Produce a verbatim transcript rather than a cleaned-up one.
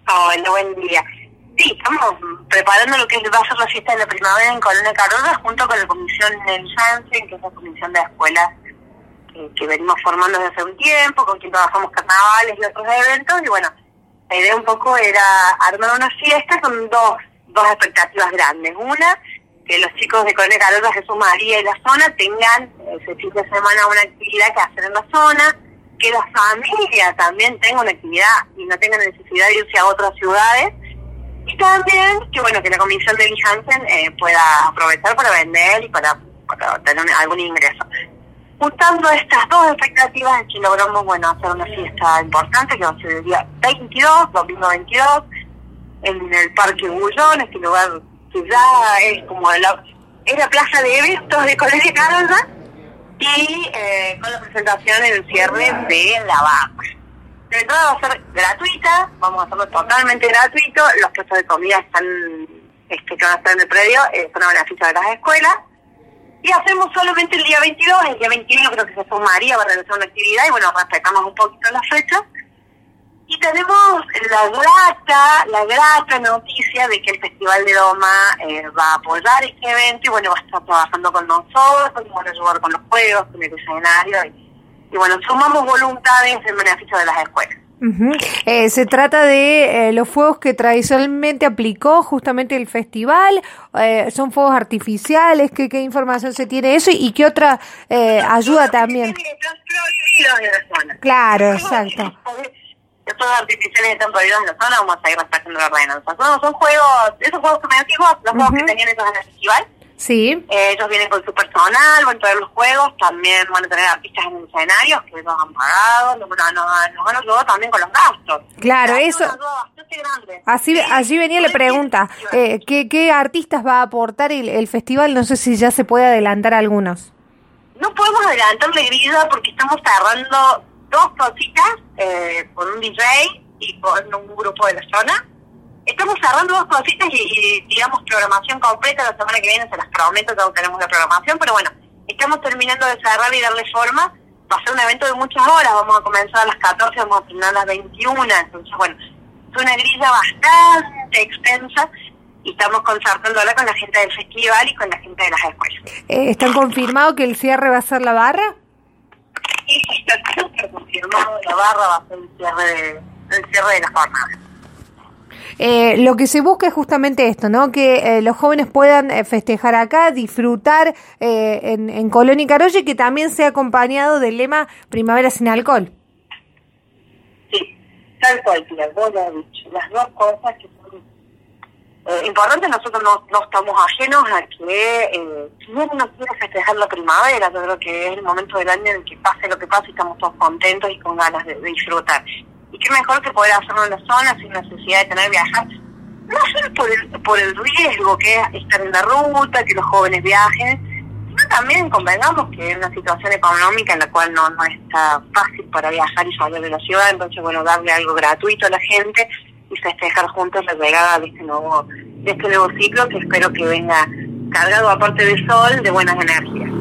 Hola, buen día. Sí, estamos preparando lo que va a ser la fiesta de la primavera en Colonia Carolla junto con la comisión Nelly Hansen, que es la comisión de escuelas que, que venimos formando desde hace un tiempo, con quien trabajamos carnavales y otros eventos. Y bueno, la idea un poco era armar una fiesta con dos, dos expectativas grandes. Una, que los chicos de Colonia Carolla, Jesús María y la zona tengan ese fin de semana una actividad que hacer en la zona, que la familia también tenga una actividad y no tenga necesidad de irse a otras ciudades, y también que bueno que la comisión de Nelly Hansen eh, pueda aprovechar para vender y para, para tener algún ingreso. Juntando estas dos expectativas es que logramos bueno hacer una fiesta importante que va a ser el día veintidós, domingo veintidós, en el Parque Bullón, este lugar que ya es como la, es la plaza de eventos de Colonia Carolla, y eh, con la presentación en el cierre de la barra. La entrada va a ser gratuita, vamos a hacerlo totalmente gratuito, los puestos de comida están, este, que van a estar en el predio, eh, son a beneficio de las escuelas, y hacemos solamente el día veintidós, el día veintiuno creo que Jesús María va a realizar una actividad, y bueno, respetamos un poquito las fechas, y tenemos la grata, la grata noticia de que el Festival de Doma eh, va a apoyar este evento y bueno, va a estar trabajando con nosotros, y van a ayudar con los juegos, con el escenario y, y bueno, sumamos voluntades en beneficio de las escuelas. Uh-huh. Eh, se trata de eh, los fuegos que tradicionalmente aplicó justamente el festival, eh, son fuegos artificiales, ¿qué, qué información se tiene de eso y qué otra eh, ayuda también? Están prohibidos en la zona. Claro, exacto. Los fuegos artificiales están prohibidos en la zona, vamos a ir respetando la ordenanza. Son, son juegos, esos juegos conmemorativos, los uh-huh. juegos que tenían esos en el festival. Sí. Eh, ellos vienen con su personal, van a traer los juegos, también van a tener artistas en los escenarios que ellos han pagado, nos, nos, nos van a ayudar también con los gastos. Claro, la eso. Grande. Así, allí venía la pregunta, eh, ¿qué, ¿qué artistas va a aportar el, el festival? No sé si ya se puede adelantar algunos. No podemos adelantarle grilla porque estamos cerrando dos cositas eh, con un D J y con un grupo de la zona. Estamos cerrando dos cositas y, y digamos programación completa la semana que viene, se las prometo, ya tenemos la programación, pero bueno, estamos terminando de cerrar y darle forma. Va a ser un evento de muchas horas, vamos a comenzar a las catorce, vamos a terminar a las veintiuna, entonces bueno, es una grilla bastante extensa y estamos concertándola con la gente del festival y con la gente de las escuelas. Eh, ¿Están confirmado que el cierre va a ser la barra? Sí, está súper confirmado, la barra va a ser el cierre de, el cierre de la jornada. Eh, lo que se busca es justamente esto, ¿no? Que eh, los jóvenes puedan eh, festejar acá, disfrutar eh, en, en Colonia Carolla y que también sea acompañado del lema Primavera sin alcohol. Sí, tal cual, tía, vos lo has dicho. Las dos cosas que son eh, importantes, nosotros no, no estamos ajenos a que eh, si uno no quiere festejar la primavera, yo creo que es el momento del año en el que pase lo que pase y estamos todos contentos y con ganas de, de disfrutar. Y qué mejor que poder hacerlo en la zona sin necesidad de tener que viajar, no solo por el, por el riesgo que es estar en la ruta, que los jóvenes viajen, sino también convengamos que es una situación económica en la cual no, no está fácil para viajar y salir de la ciudad, entonces bueno, darle algo gratuito a la gente y festejar juntos la llegada de este nuevo, de este nuevo ciclo que espero que venga cargado aparte de sol de buenas energías.